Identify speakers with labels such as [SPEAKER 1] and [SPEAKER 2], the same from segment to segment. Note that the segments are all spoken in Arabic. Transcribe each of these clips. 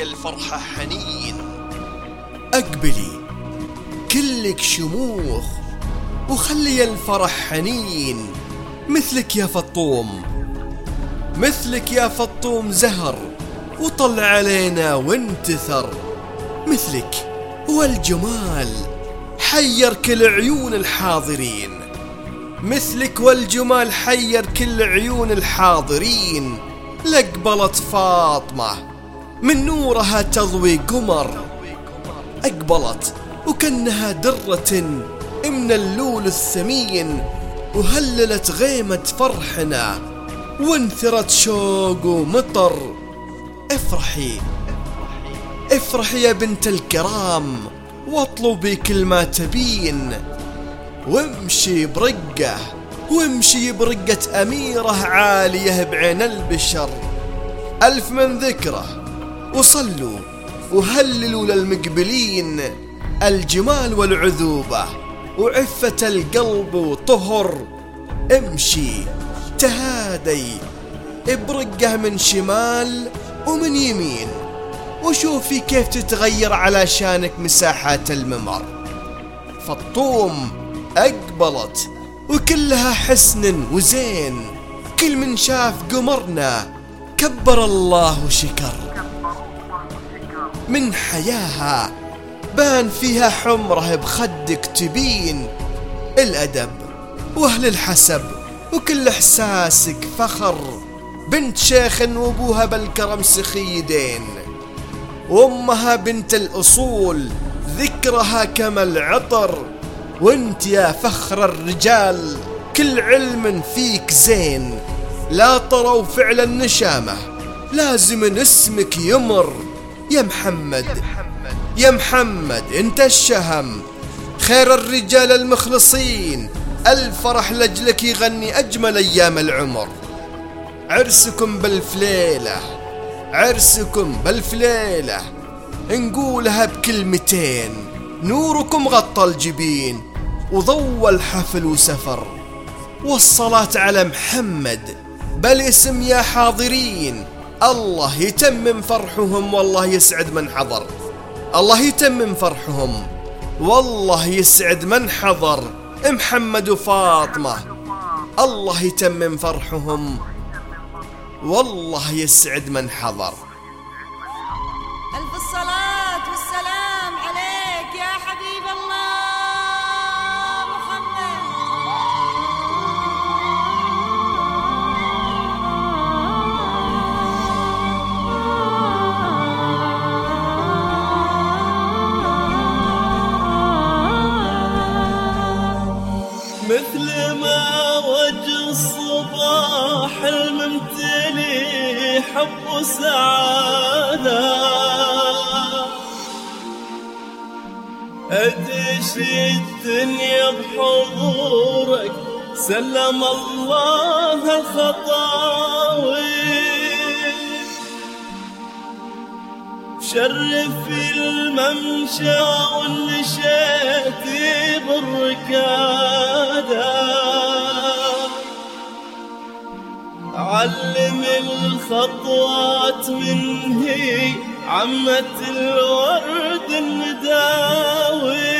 [SPEAKER 1] وخلي الفرحة حنين.
[SPEAKER 2] أقبلي كلك شموخ وخلي الفرح حنين، مثلك يا فطوم، مثلك يا فطوم زهر وطلع علينا وانتثر، مثلك والجمال حير كل عيون الحاضرين، مثلك والجمال حير كل عيون الحاضرين. لأقبلت فاطمة من نورها تضوي قمر، أقبلت وكأنها درة من اللول الثمين، وهللت غيمة فرحنا وانثرت شوق ومطر. افرحي افرحي يا بنت الكرام واطلبي كل ما تبين، وامشي برقة وامشي برقة أميرة عالية بعين البشر. ألف من ذكره وصلوا وهللوا للمقبلين، الجمال والعذوبة وعفة القلب وطهر. امشي تهادي برقة من شمال ومن يمين، وشوفي كيف تتغير علشانك مساحات الممر. فطوم أقبلت وكلها حسن وزين، كل من شاف قمرنا كبر الله وشكر. من حياها بان فيها حمره بخدك تبين، الأدب وأهل الحسب وكل إحساسك فخر. بنت شيخ وابوها بالكرم سخيدين، وامها بنت الأصول ذكرها كما العطر. وانت يا فخر الرجال كل علم فيك زين، لا طروا فعل النشامة لازم اسمك يمر. يا محمد يا محمد انت الشهم، خير الرجال المخلصين، الفرح لجلك يغني أجمل أيام العمر. عرسكم بالفليلة عرسكم بالفليلة، نقولها بكلمتين، نوركم غطى الجبين وضوى الحفل وسفر. والصلاة على محمد بالاسم يا حاضرين، الله يتمم فرحهم والله يسعد من حضر، الله يتمم فرحهم والله يسعد من حضر. محمد وفاطمة الله يتمم فرحهم والله يسعد من حضر.
[SPEAKER 3] ألف الصلاة والسلام عليك يا حبيب الله محمد.
[SPEAKER 4] مثل ما وجه الصباح الممتلي حب وسعادة، أدش الدنيا بحضورك سلم الله خطاوي. شرف الممشى والنشاتي بالركادة، علم الخطوات منهي عمة الورد النداوي.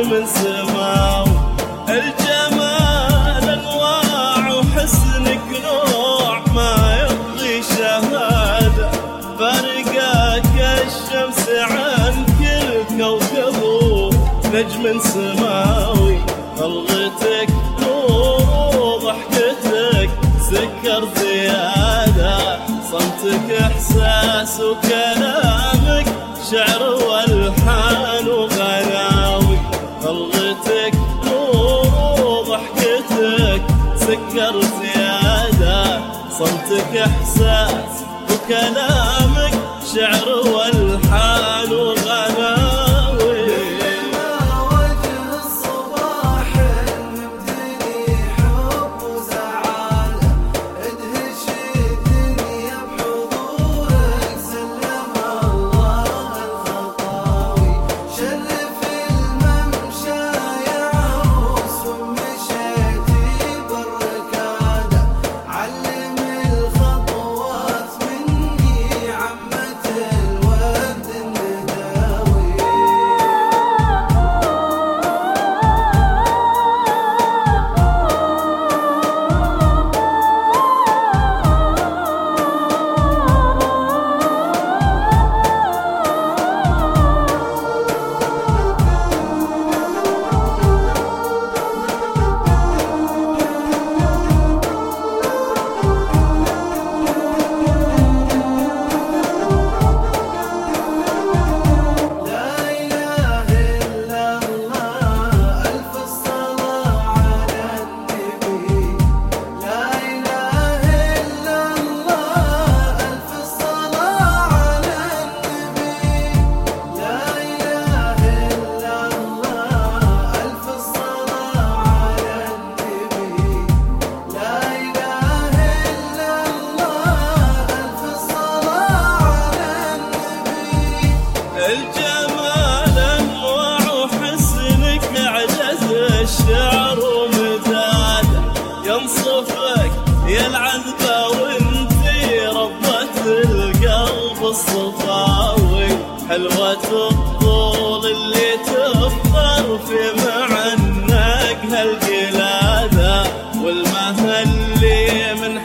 [SPEAKER 4] من سماوي. الجمال انواع وحسنك نوع ما يبغي شهاده، فرقك الشمس عن كل كوكب نجم سماوي. طلتك نور وضحكتك سكر زياده، صمتك احساس وكلامك شعر والحان وغناوي. طلتك نور وضحكتك سكر زياده، صمتك احساس وكلامك شعر والحان وغناوي. الجمال انواع وحسنك عجز الشعر ومداده، ينصفك يا العذبه وانتي ربة القلب الصفاوي. حلوة الطول اللي تفخر في معناك هالقلاده، والمهى اللي من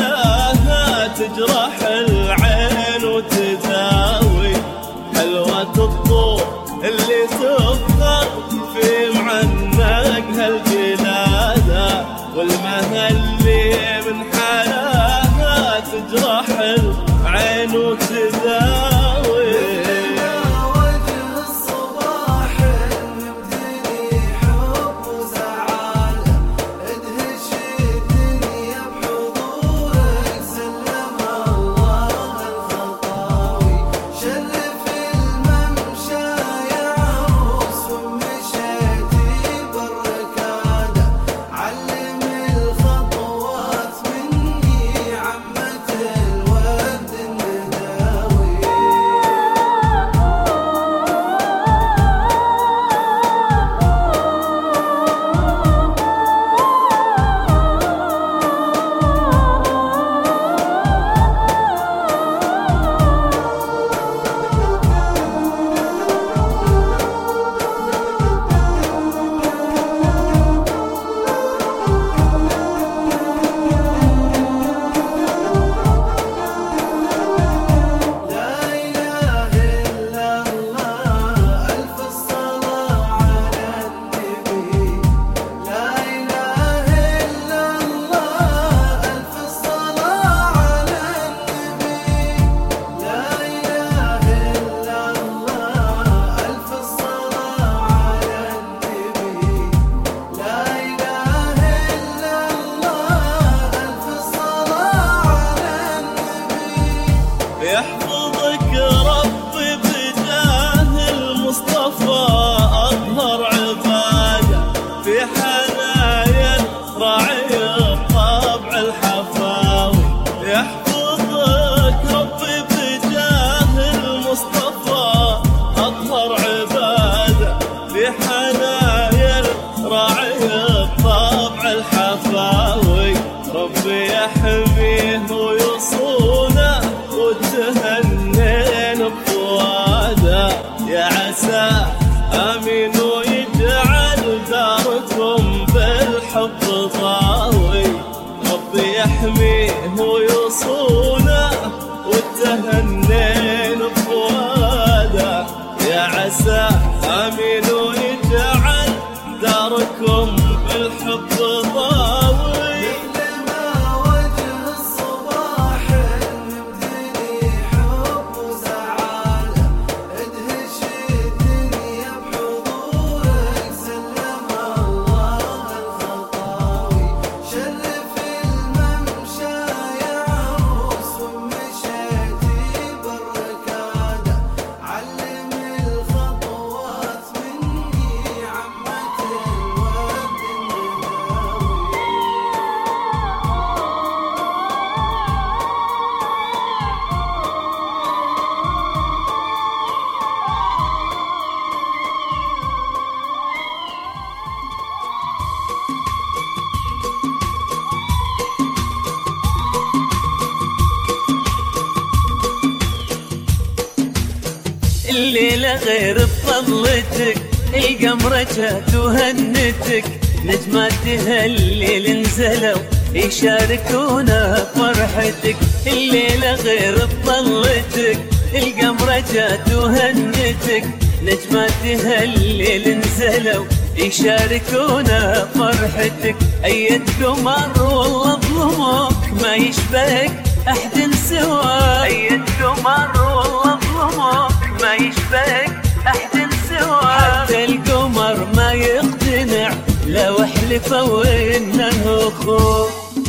[SPEAKER 4] حلاها تجرح العين وتداوي. حلوة الطول اللي تفخر في معناك هالقلاده، والمهى اللي من حلاها تجرح العين وتداوي. يحفظك ربي بجاه المصطفى أطهر عبادة، في حنايا راعي الطبع الحفاوي. يحفظك ربي بجاه المصطفى أطهر عبادة، في حنايا راعي الطبع الحفاوي. ربي يحميه ويصونه وتهنين بفواده، يا عسى آمين ويجعل عسى آمين ويجعل داركم بالحب ضاوي.
[SPEAKER 1] الليلة غير بطلتك القمرة جات وهنتك، نجمات هالليل نزلوا يشاركونا فرحتك. الليلة غير بطلتك القمرة جات وهنتك، نجمات هالليل نزلوا يشاركونا فرحتك. أيد قمر والله ظلمك ما يشبهك أحد سواك، أيد قمر والله ظلمك ما يشبهك أحد سواك. حتى القمر ما يقتنع لو احلفوا إنه أخوك.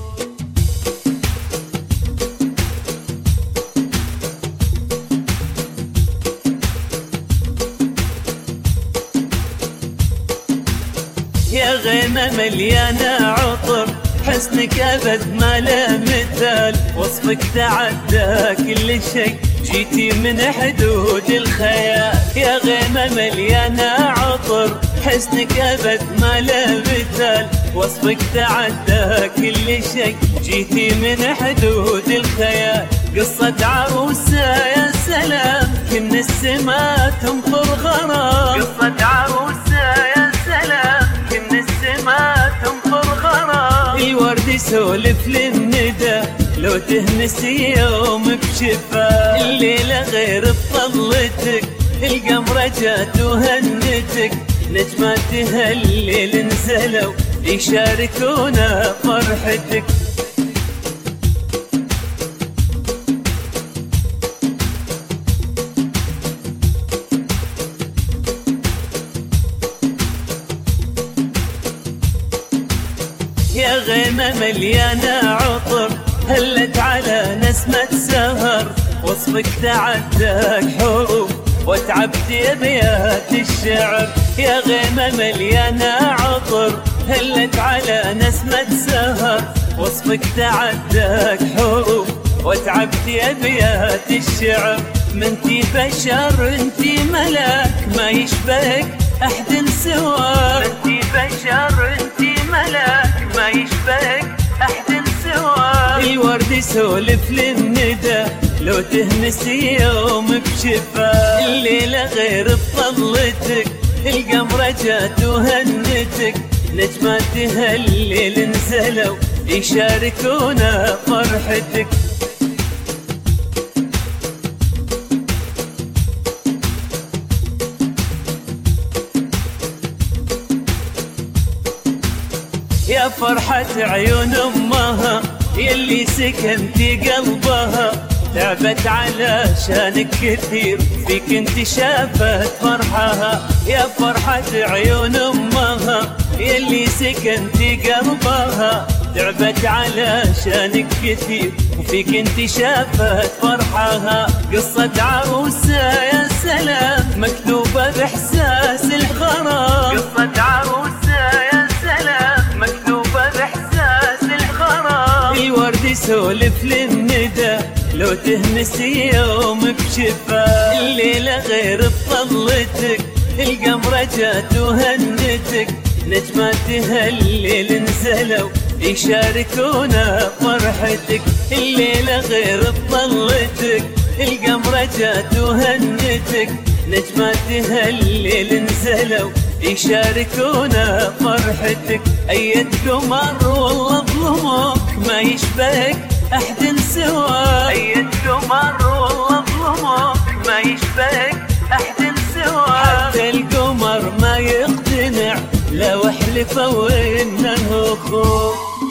[SPEAKER 1] يا غيمة مليانة عطر حسنك أبد ما له مثال، وصفك تعدى كل شيء جيتي من حدود الخيال. يا غيمة مليانة عطر حسنك أبد ما له مثال، وصفك تعدى كل شيء جيتي من حدود الخيال. قصة عروسة يا سلام كن السما تمطر غرام، قصة عروسة يا سلام كن السما تمطر غرام. الورد يسولف للندى لو تهنسي يوم بشفا. الليلة غير بطلتك القمرة جات وهنتك، نجمات هالليل نزلوا يشاركونا فرحتك. يا غيمة مليانة عطر هلت على نسمة سهر، وصفك تعداك حروف وتعبت أبيات الشعر. يا غيمة مليانة عطر هلت على نسمة سهر، وصفك تعداك حروف وتعبت أبيات الشعر. منتي بشر انتي ملاك ما يشبهك أحد سواك، منتي بشر انتي ملاك ما يشبهك أحد سواك. الورد يسولف للندى لو تهنسي يوم بشفا. الليلة غير بطلتك القمرة جات وهنتك، نجمات هالليل نزلوا يشاركونا فرحتك. يا فرحة عيون أمها يلي سكنتي قلبها، تعبت علشانك كثير فيك انت شافت فرحها. يا فرحة عيون أمها يلي سكنتي قلبها، تعبت علشانك كثير وفيك انت شافت فرحها. قصة عروسة يا سلام مكتوبة بإحساس الغرام، قصة عروسة يا سلام مكتوبة بإحساس الغرام. الورد يسولف للندى لو تهنسي يوم بشفا. الليلة غير بطلتك القمرة جات وهنتك، نجمات هالليل نزلوا يشاركونا فرحتك. الليلة غير بطلتك القمرة جات وهنتك، نجمات هالليل نزلوا يشاركونا فرحتك. أيد قمر والله ظلمك ما يشبهك أحد سواك، أيد قمر والله ظلمك ما يشبهك أحد سواك. النوى، حتى القمر ما يقتنع لو احلفوا انه اخوه.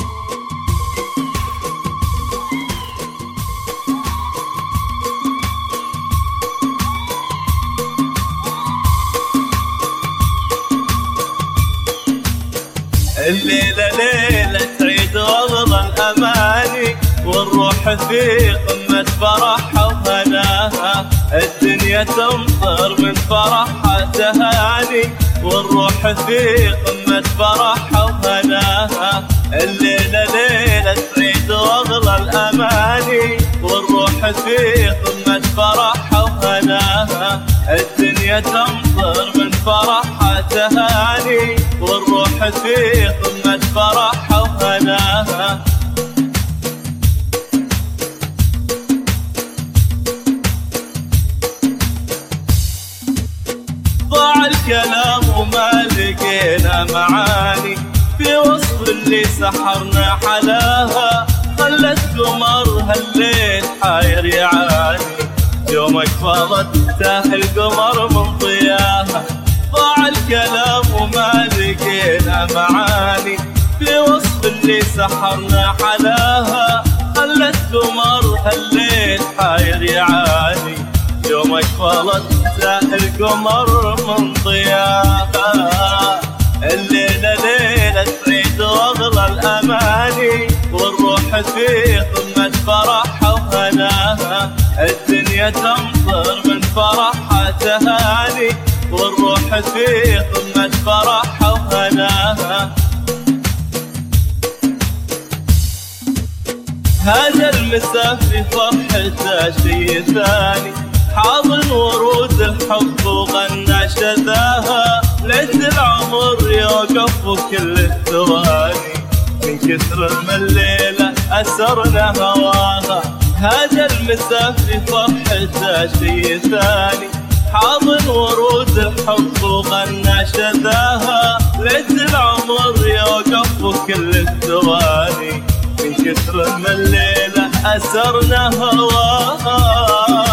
[SPEAKER 4] الليلة ليلة عيد والله الأماني، والروح في قمة فرحها وهناها، الدنيا تمطر من فرحها تهاني، والروح في قمة فرحها وهناها. الليلة ليلة عيد والله الأماني، والروح في قمة فرحها وهناها، الدنيا تمطر من فرحها تهاني، والروح في قمة فرحها وهناها. ضاع الكلام وما لقينا معاني في وصف اللي سحرنا حلاها، خلت قمر هالليل حاير يعاني، يومك فضت تاه القمر من ضياها. ضاع الكلام وما لقينا معاني في وصف اللي سحرنا حلاها، خلت قمر هالليل حاير يعاني، يومك فضت تاه القمر من ضياها. الليلة ليلة عيد واغلى الأماني، والروح في قمة فرحها وهناها، الدنيا تمطر من فرحها تهاني، والروح في قمة فرحها وهناها. هذا المساء في فرحته شي ثاني، حاضن ورود الحب وغنى شذاها، ليت العمر يوقف وكل الثواني، من كثر من الليلة أسرنا هواها. هذا المساء في فرحته شي ثاني، حاضن ورود الحب وغنى شذاها، ليت العمر يوقف وكل الثواني، من كثر من الليلة أسرنا هواها.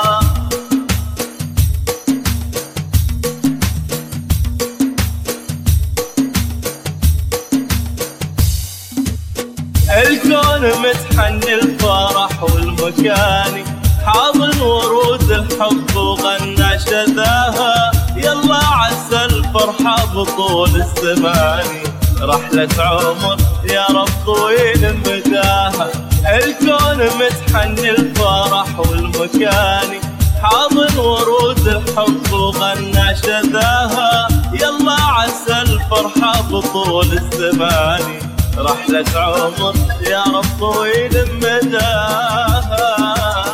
[SPEAKER 4] الكون متحني الفرح والمكاني، حاضن ورود الحب وغنى شذاها، يلا عسى الفرحة بطول الزماني، رحلة عمر يا رب طويل مداها. الكون متحني الفرح والمكاني، حاضن ورود الحب وغنى شذاها، يلا عسى الفرحة بطول الزماني، رحلة عمر يا رب طويل مداها.